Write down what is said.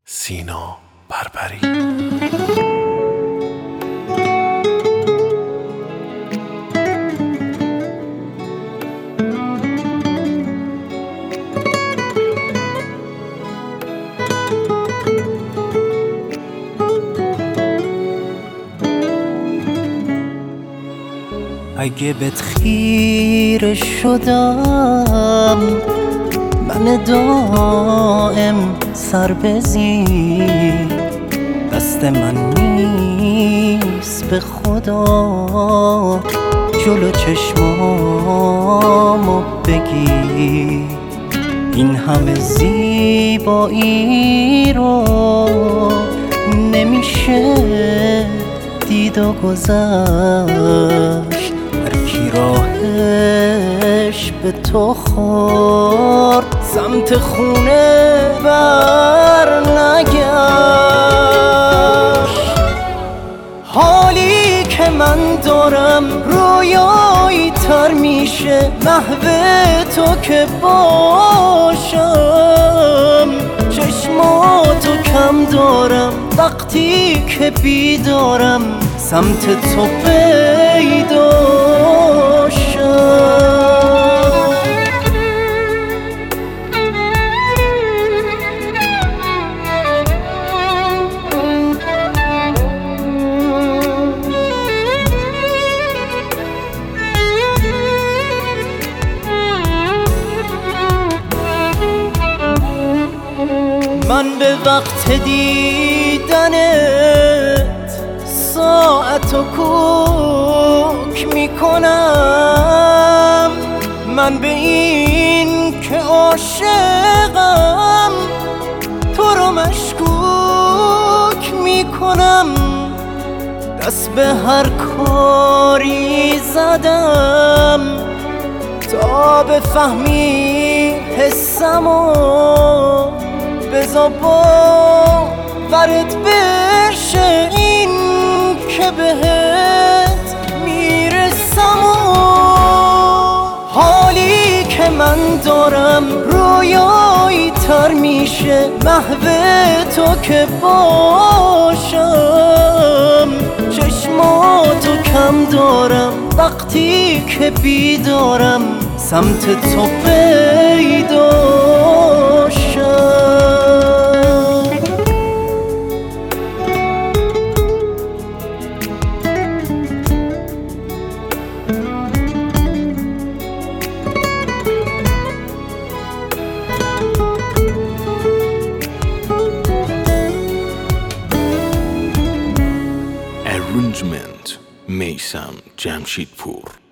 سینا بربری. اگه بهت خیره شدم من دائم سر بزین، دست من نیست به خدا جلو چشمامو بگی. این همه زیبایی رو نمیشه دید و گذشت. هرکی راهش به تو خورد سمت خونه بر نگشت. حالی که من دارم رویایی تر میشه محو تو که باشم. چشماتو کم دارم وقتی که بیدارم سمت تو پیدا شم. من به وقت دیدنت ساعتو کوک میکنم. من به این که عاشقم تو رو مشکوک میکنم. دست به هر کاری زدم تا بفهمی حسمو. بذار باورت بشه این که بهت میرسم. حالی که من دارم رویایی تر میشه محو تو که باشم. چشماتو کم دارم وقتی که بیدارم سمت تو پیدا شم. Arrangement میثم جمشیدپور.